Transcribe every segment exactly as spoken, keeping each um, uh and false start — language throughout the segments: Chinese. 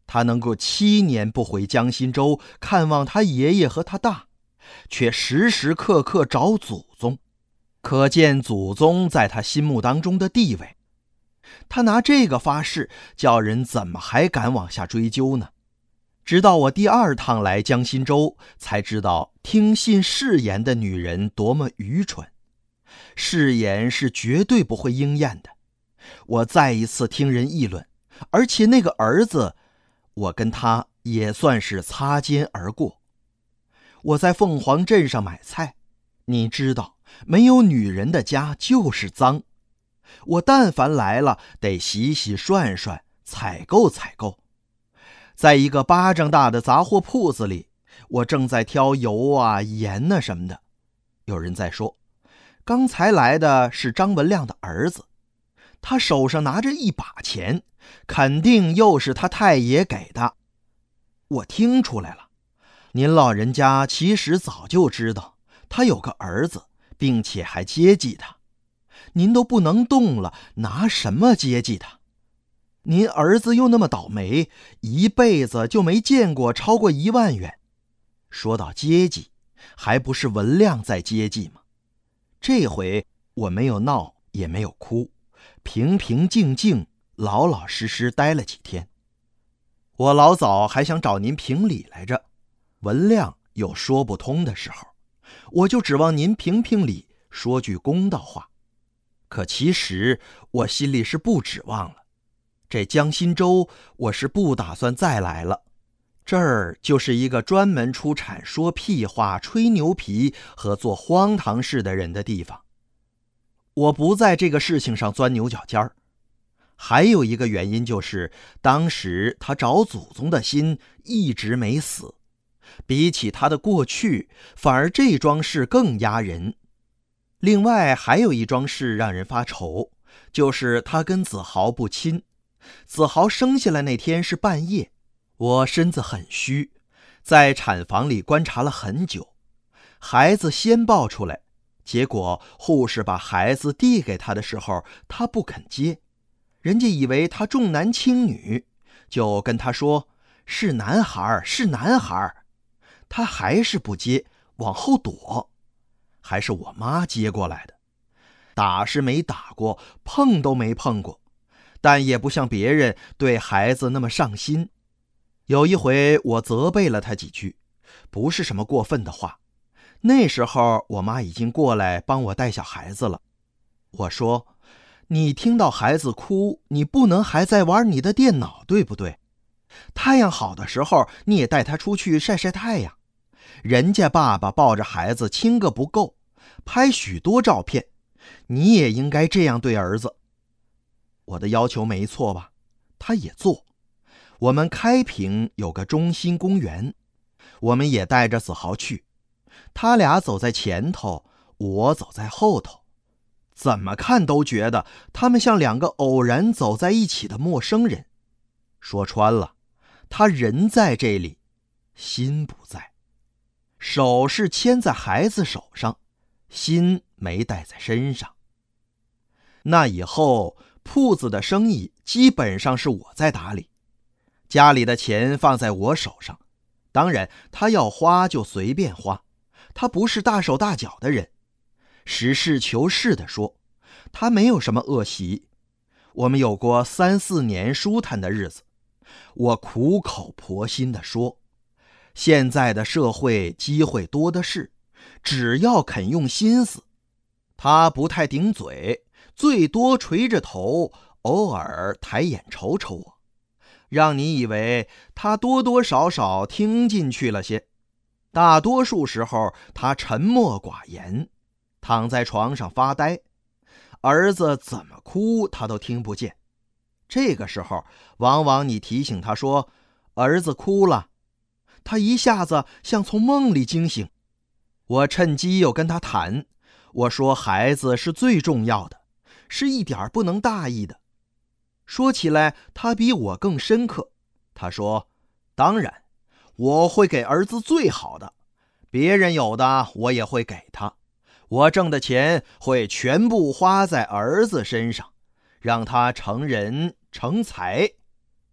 他能够七年不回江心洲看望他爷爷和他大，却时时刻刻找祖宗，可见祖宗在他心目当中的地位。他拿这个发誓，叫人怎么还敢往下追究呢？直到我第二趟来江心洲，才知道听信誓言的女人多么愚蠢。誓言是绝对不会应验的。我再一次听人议论，而且那个儿子，我跟他也算是擦肩而过。我在凤凰镇上买菜，你知道，没有女人的家就是脏。我但凡来了，得洗洗涮涮，采购采购。在一个巴掌大的杂货铺子里，我正在挑油啊、盐啊什么的。有人在说，刚才来的是张文亮的儿子，他手上拿着一把钱，肯定又是他太爷给的。我听出来了，您老人家其实早就知道他有个儿子，并且还接济他。您都不能动了，拿什么接济他？您儿子又那么倒霉，一辈子就没见过超过一万元。说到接济，还不是文亮在接济吗？这回我没有闹，也没有哭，平平静静，老老实实待了几天。我老早还想找您评理来着，文亮有说不通的时候，我就指望您评评理，说句公道话。可其实我心里是不指望了，这江心洲我是不打算再来了。这儿就是一个专门出产说屁话、吹牛皮和做荒唐事的人的地方。我不在这个事情上钻牛角尖儿。还有一个原因就是，当时他找祖宗的心一直没死，比起他的过去，反而这桩事更压人。另外还有一桩事让人发愁，就是他跟子豪不亲。子豪生下来那天是半夜，我身子很虚，在产房里观察了很久。孩子先抱出来，结果护士把孩子递给他的时候，他不肯接。人家以为他重男轻女，就跟他说是男孩，是男孩。他还是不接，往后躲。还是我妈接过来的，打是没打过，碰都没碰过，但也不像别人对孩子那么上心。有一回我责备了他几句，不是什么过分的话。那时候我妈已经过来帮我带小孩子了。我说，你听到孩子哭，你不能还在玩你的电脑，对不对？太阳好的时候，你也带他出去晒晒太阳。人家爸爸抱着孩子亲个不够，拍许多照片，你也应该这样对儿子。我的要求没错吧？他也做。我们开平有个中心公园，我们也带着子豪去，他俩走在前头，我走在后头。怎么看都觉得他们像两个偶然走在一起的陌生人。说穿了，他人在这里，心不在。手是牵在孩子手上，心没带在身上。那以后铺子的生意基本上是我在打理，家里的钱放在我手上，当然他要花就随便花，他不是大手大脚的人。实事求是地说，他没有什么恶习。我们有过三四年舒坦的日子。我苦口婆心地说，现在的社会机会多的是，只要肯用心思。他不太顶嘴，最多垂着头，偶尔抬眼瞅瞅我，让你以为他多多少少听进去了些。大多数时候他沉默寡言，躺在床上发呆，儿子怎么哭他都听不见。这个时候往往你提醒他说儿子哭了，他一下子像从梦里惊醒。我趁机又跟他谈，我说孩子是最重要的，是一点不能大意的。说起来他比我更深刻，他说当然，我会给儿子最好的，别人有的我也会给他，我挣的钱会全部花在儿子身上，让他成人成才。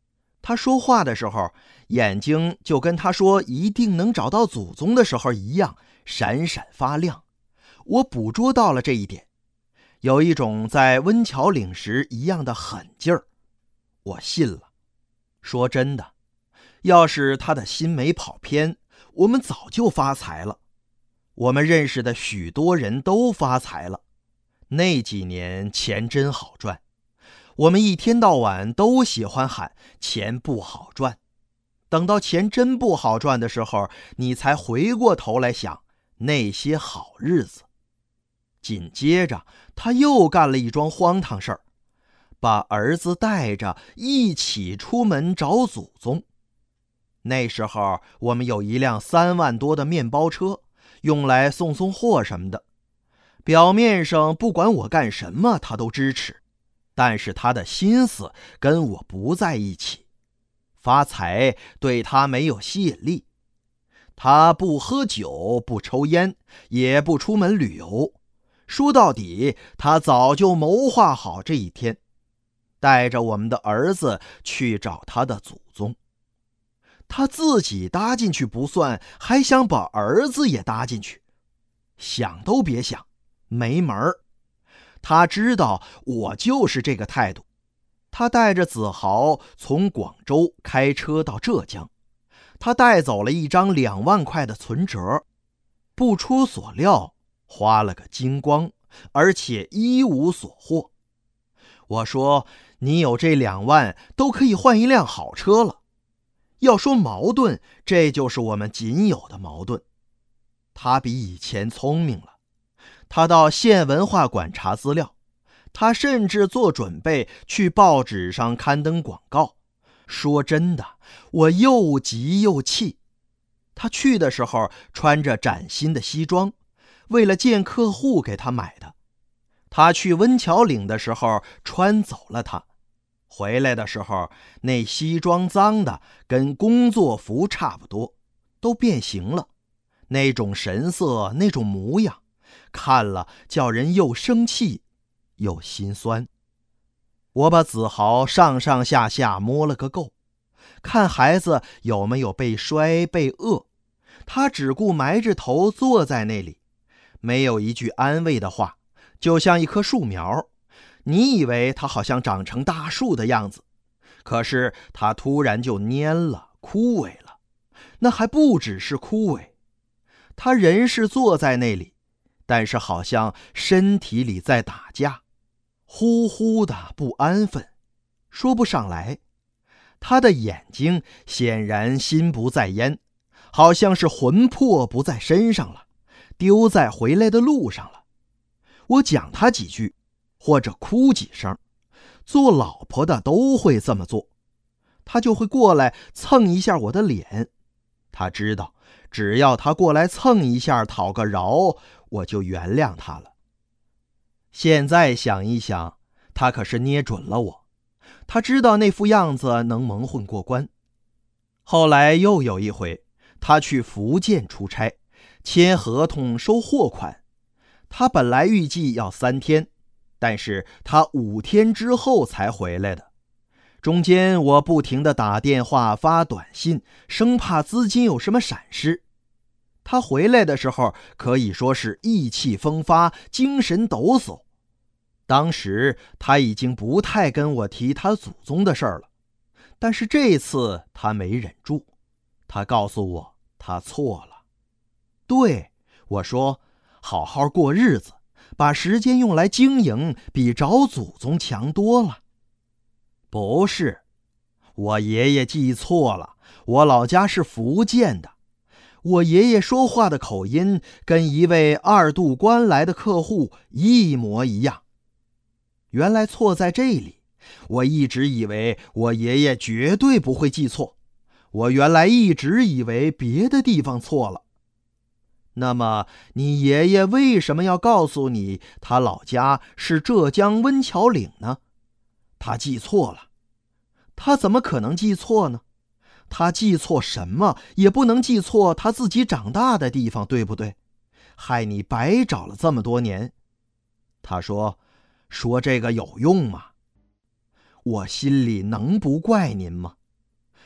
他说话的时候，眼睛就跟他说一定能找到祖宗的时候一样，闪闪发亮。我捕捉到了这一点，有一种在温桥岭时一样的狠劲儿。我信了。说真的，要是他的心没跑偏，我们早就发财了。我们认识的许多人都发财了。那几年钱真好赚，我们一天到晚都喜欢喊钱不好赚。等到钱真不好赚的时候，你才回过头来想那些好日子。紧接着他又干了一桩荒唐事儿，把儿子带着一起出门找祖宗。那时候我们有一辆三万多的面包车，用来送送货什么的。表面上不管我干什么他都支持，但是他的心思跟我不在一起。发财对他没有吸引力，他不喝酒，不抽烟，也不出门旅游。说到底，他早就谋划好这一天，带着我们的儿子去找他的祖宗。他自己搭进去不算，还想把儿子也搭进去，想都别想，没门儿。他知道我就是这个态度。他带着子豪从广州开车到浙江，他带走了一张两万块的存折，不出所料花了个精光，而且一无所获。我说，你有这两万都可以换一辆好车了。要说矛盾，这就是我们仅有的矛盾。他比以前聪明了，他到县文化馆查资料，他甚至做准备去报纸上刊登广告。说真的，我又急又气。他去的时候穿着崭新的西装，为了见客户给他买的。他去温桥岭的时候穿走了它，回来的时候那西装脏的跟工作服差不多，都变形了。那种神色，那种模样，看了叫人又生气又心酸。我把子豪上上下下摸了个够，看孩子有没有被摔被饿。他只顾埋着头坐在那里，没有一句安慰的话，就像一棵树苗。你以为他好像长成大树的样子，可是他突然就蔫了，枯萎了。那还不只是枯萎，他人是坐在那里，但是好像身体里在打架，呼呼的不安分，说不上来。他的眼睛显然心不在焉，好像是魂魄不在身上了，丢在回来的路上了。我讲他几句，或者哭几声，做老婆的都会这么做。他就会过来蹭一下我的脸，他知道只要他过来蹭一下讨个饶，我就原谅他了。现在想一想，他可是捏准了我，他知道那副样子能蒙混过关。后来又有一回，他去福建出差，签合同收货款。他本来预计要三天，但是他五天之后才回来的。中间我不停地打电话发短信，生怕资金有什么闪失。他回来的时候可以说是意气风发，精神抖擞。当时他已经不太跟我提他祖宗的事儿了，但是这次他没忍住，他告诉我他错了。对，我说，好好过日子，把时间用来经营，比找祖宗强多了。不是，我爷爷记错了，我老家是福建的。我爷爷说话的口音跟一位二度关来的客户一模一样。原来错在这里，我一直以为我爷爷绝对不会记错，我原来一直以为别的地方错了。那么你爷爷为什么要告诉你他老家是浙江温桥岭呢？他记错了。他怎么可能记错呢？他记错什么也不能记错他自己长大的地方，对不对？害你白找了这么多年。他说，说这个有用吗？我心里能不怪您吗？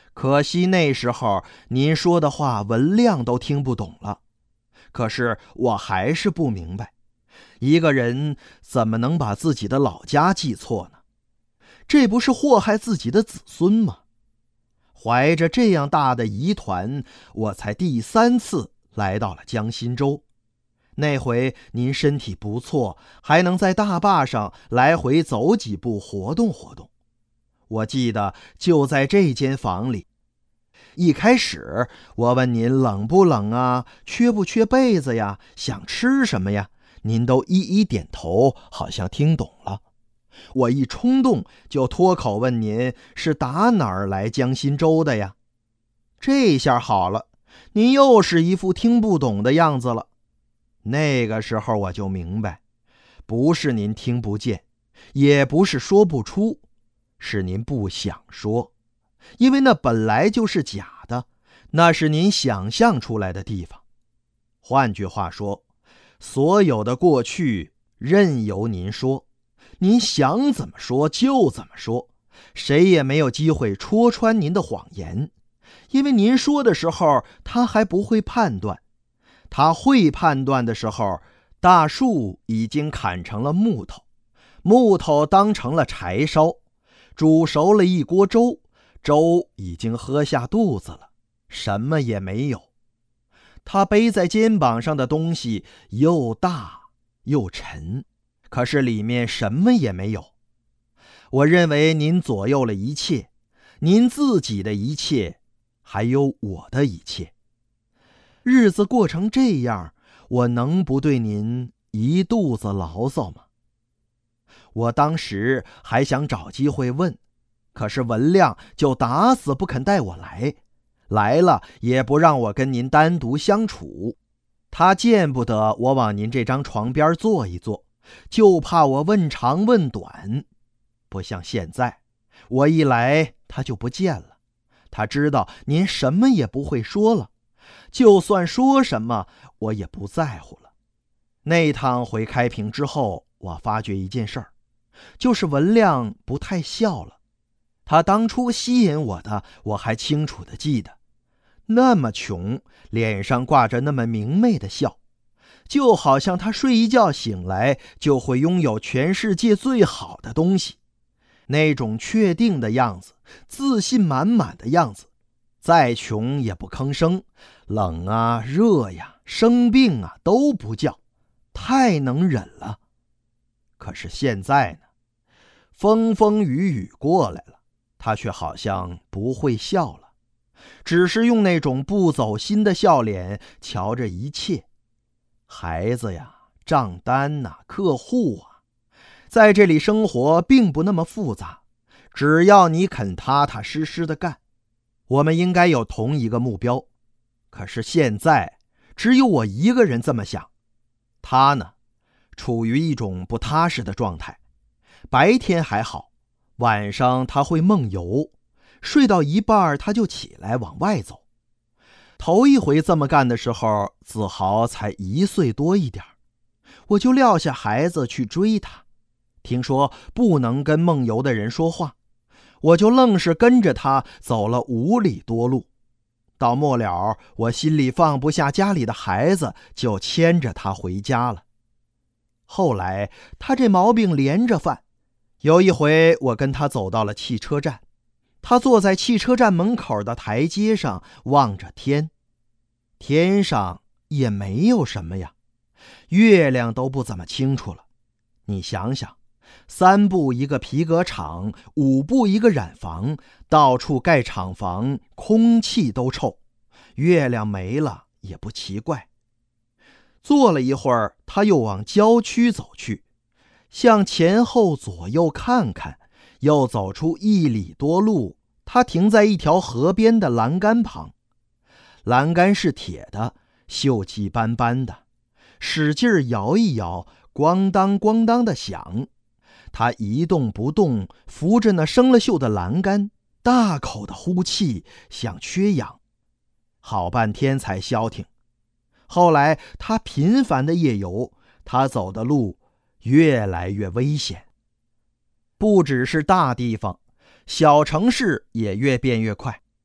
可惜那时候您说的话文亮都听不懂了。可是我还是不明白，一个人怎么能把自己的老家记错呢？这不是祸害自己的子孙吗？怀着这样大的疑团，我才第三次来到了江心洲。那回您身体不错，还能在大坝上来回走几步，活动活动。我记得就在这间房里，一开始我问您冷不冷啊，缺不缺被子呀，想吃什么呀，您都一一点头，好像听懂了。我一冲动就脱口问您是打哪儿来江心洲的呀？这下好了，您又是一副听不懂的样子了。那个时候我就明白，不是您听不见，也不是说不出，是您不想说，因为那本来就是假的，那是您想象出来的地方。换句话说，所有的过去任由您说，您想怎么说就怎么说，谁也没有机会戳穿您的谎言，因为您说的时候他还不会判断，他会判断的时候，大树已经砍成了木头，木头当成了柴烧，煮熟了一锅粥，粥已经喝下肚子了，什么也没有。他背在肩膀上的东西又大又沉，可是里面什么也没有。我认为您左右了一切，您自己的一切，还有我的一切。日子过成这样，我能不对您一肚子牢骚吗？我当时还想找机会问，可是文亮就打死不肯带我来，来了也不让我跟您单独相处。他见不得我往您这张床边坐一坐，就怕我问长问短。不像现在，我一来他就不见了，他知道您什么也不会说了，就算说什么我也不在乎了。那趟回开平之后，我发觉一件事儿，就是文亮不太笑了。他当初吸引我的，我还清楚地记得，那么穷，脸上挂着那么明媚的笑，就好像他睡一觉醒来就会拥有全世界最好的东西，那种确定的样子，自信满满的样子，再穷也不吭声，冷啊热呀生病啊都不叫，太能忍了。可是现在呢，风风雨雨过来了，他却好像不会笑了，只是用那种不走心的笑脸瞧着一切。孩子呀，账单呐，客户啊，在这里生活并不那么复杂，只要你肯踏踏实实的干，我们应该有同一个目标。可是现在只有我一个人这么想，他呢，处于一种不踏实的状态。白天还好，晚上他会梦游，睡到一半他就起来往外走。头一回这么干的时候，子豪才一岁多一点，我就撂下孩子去追他。听说不能跟梦游的人说话，我就愣是跟着他走了五里多路。到末了，我心里放不下家里的孩子，就牵着他回家了。后来他这毛病连着犯，有一回我跟他走到了汽车站，他坐在汽车站门口的台阶上望着天，天上也没有什么呀，月亮都不怎么清楚了。你想想，三步一个皮革厂，五步一个染房，到处盖厂房，空气都臭，月亮没了也不奇怪。坐了一会儿，他又往郊区走去，向前后左右看看，又走出一里多路，他停在一条河边的栏杆旁。栏杆是铁的，锈迹斑斑的，使劲摇一摇，咣当咣当的响。他一动不动，扶着那生了锈的栏杆，大口的呼气，像缺氧，好半天才消停。后来他频繁的夜游，他走的路越来越危险。不只是大地方，小城市也越变越快。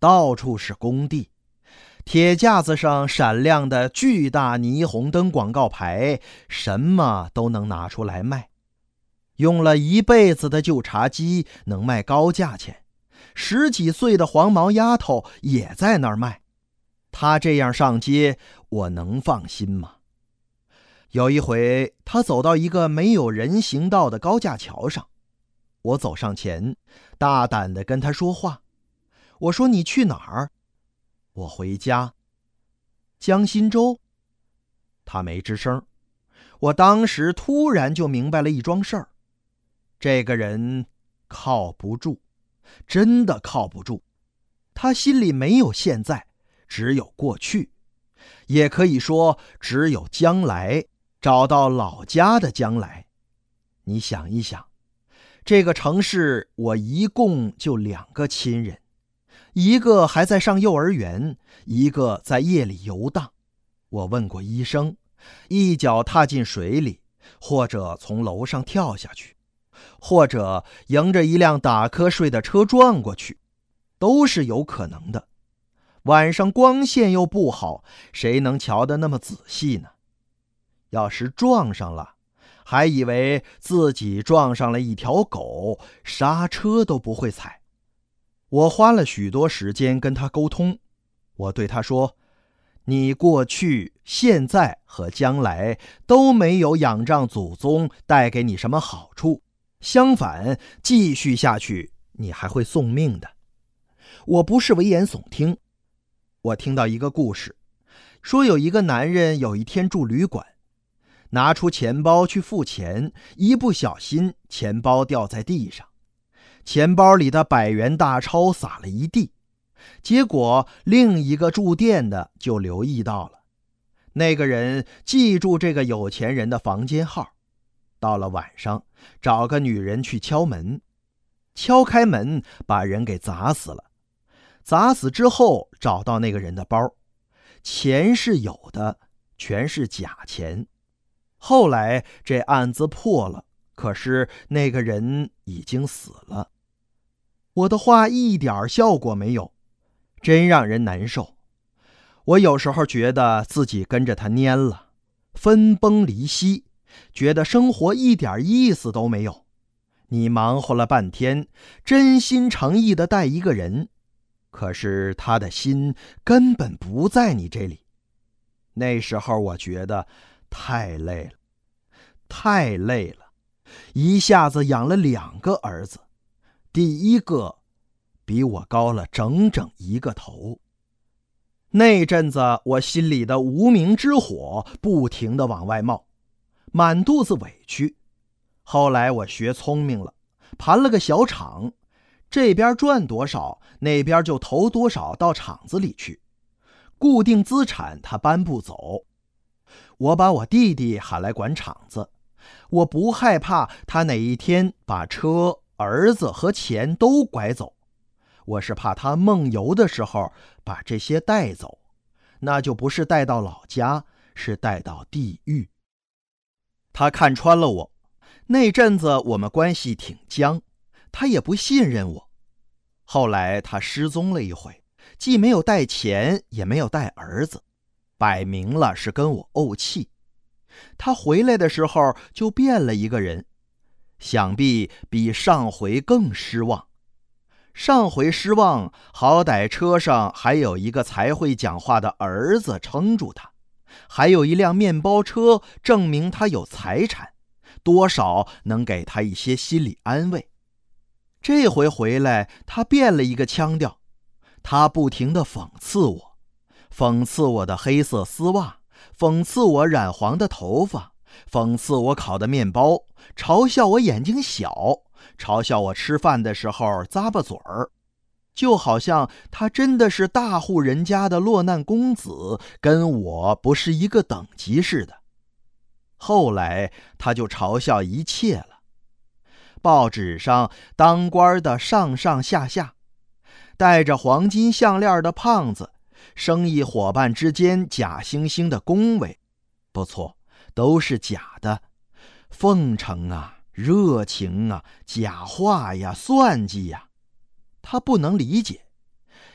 到处是工地，铁架子上闪亮的巨大霓虹灯广告牌，什么都能拿出来卖。用了一辈子的旧茶几能卖高价钱，十几岁的黄毛丫头也在那儿卖。她这样上街，我能放心吗？有一回，她走到一个没有人行道的高架桥上，我走上前，大胆地跟她说话。我说：“你去哪儿？”“我回家。”“江心洲？”她没吱声。我当时突然就明白了一桩事儿，这个人靠不住，真的靠不住。他心里没有现在，只有过去，也可以说只有将来，找到老家的将来。你想一想，这个城市我一共就两个亲人，一个还在上幼儿园，一个在夜里游荡。我问过医生，一脚踏进水里，或者从楼上跳下去，或者迎着一辆打瞌睡的车撞过去，都是有可能的。晚上光线又不好，谁能瞧得那么仔细呢？要是撞上了，还以为自己撞上了一条狗，刹车都不会踩。我花了许多时间跟他沟通，我对他说：“你过去、现在和将来都没有仰仗祖宗带给你什么好处，相反，继续下去，你还会送命的。”我不是危言耸听。我听到一个故事，说有一个男人有一天住旅馆，拿出钱包去付钱，一不小心钱包掉在地上，钱包里的百元大钞洒了一地。结果另一个住店的就留意到了，那个人记住这个有钱人的房间号，到了晚上找个女人去敲门，敲开门把人给砸死了。砸死之后找到那个人的包，钱是有的，全是假钱。后来这案子破了，可是那个人已经死了。我的话一点效果没有，真让人难受。我有时候觉得自己跟着他蔫了，分崩离析，觉得生活一点意思都没有。你忙活了半天，真心诚意地待一个人，可是他的心根本不在你这里。那时候我觉得太累了，太累了，一下子养了两个儿子，第一个比我高了整整一个头。那阵子我心里的无名之火不停地往外冒，满肚子委屈。后来我学聪明了，盘了个小厂，这边赚多少，那边就投多少到厂子里去，固定资产他搬不走。我把我弟弟喊来管厂子，我不害怕他哪一天把车、儿子和钱都拐走，我是怕他梦游的时候把这些带走，那就不是带到老家，是带到地狱。他看穿了我，那阵子我们关系挺僵，他也不信任我。后来他失踪了一回，既没有带钱，也没有带儿子，摆明了是跟我怄气。他回来的时候就变了一个人，想必比上回更失望。上回失望，好歹车上还有一个才会讲话的儿子撑住他，还有一辆面包车证明他有财产，多少能给他一些心理安慰。这回回来，他变了一个腔调，他不停地讽刺我，讽刺我的黑色丝袜，讽刺我染黄的头发，讽刺我烤的面包，嘲笑我眼睛小，嘲笑我吃饭的时候咂巴嘴儿，就好像他真的是大户人家的落难公子，跟我不是一个等级似的。后来他就嘲笑一切了，报纸上当官的上上下下，戴着黄金项链的胖子，生意伙伴之间假惺惺的恭维，不错，都是假的，奉承啊，热情啊，假话呀，算计呀。他不能理解，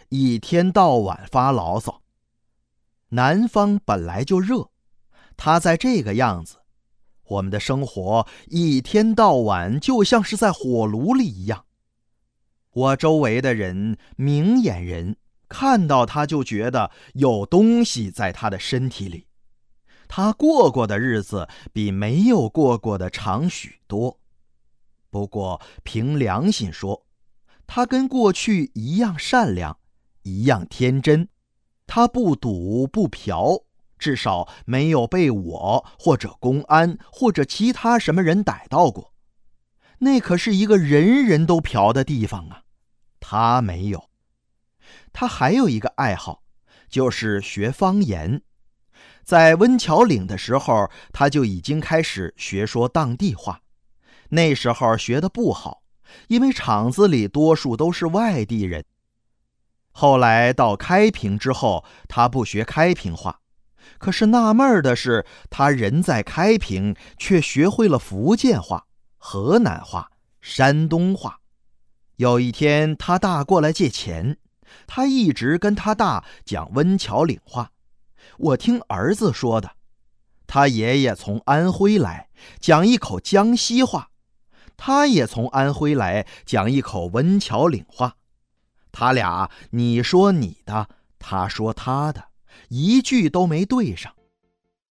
一天到晚发牢骚。南方本来就热，他再这个样子，我们的生活一天到晚就像是在火炉里一样。我周围的人，明眼人看到他就觉得有东西在他的身体里。他过过的日子比没有过过的长许多。不过凭良心说，他跟过去一样善良，一样天真。他不赌不嫖，至少没有被我或者公安或者其他什么人逮到过。那可是一个人人都嫖的地方啊，他没有。他还有一个爱好，就是学方言。在温桥岭的时候，他就已经开始学说当地话。那时候学得不好，因为厂子里多数都是外地人。后来到开平之后，他不学开平话，可是纳闷的是，他人在开平，却学会了福建话、河南话、山东话。有一天，他大过来借钱，他一直跟他大讲温桥岭话。我听儿子说的，他爷爷从安徽来，讲一口江西话，他也从安徽来，讲一口温桥岭话。他俩你说你的，他说他的，一句都没对上。